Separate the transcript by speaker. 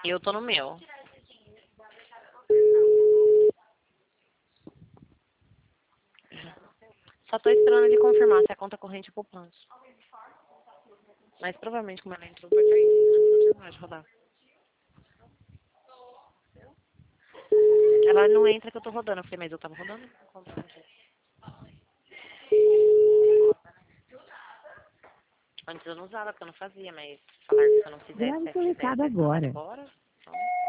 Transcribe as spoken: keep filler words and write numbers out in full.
Speaker 1: Eu tô no meu. Só tô esperando ele confirmar se é conta corrente ou poupança. Mas provavelmente como ela entrou, vai cair antes de eu terminar de rodar. Ela não entra que eu tô rodando. Eu falei, mas eu tava rodando? Como pode? Antes eu não usava, porque eu não fazia, mas falar que se eu não fizesse,
Speaker 2: Grave
Speaker 1: se
Speaker 2: seu
Speaker 1: fizesse,
Speaker 2: recado
Speaker 1: eles mandaram
Speaker 2: agora.
Speaker 1: embora. Então...